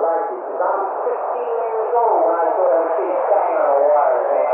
like it, because I was 15 years old when I saw them kids bang on the wires, man.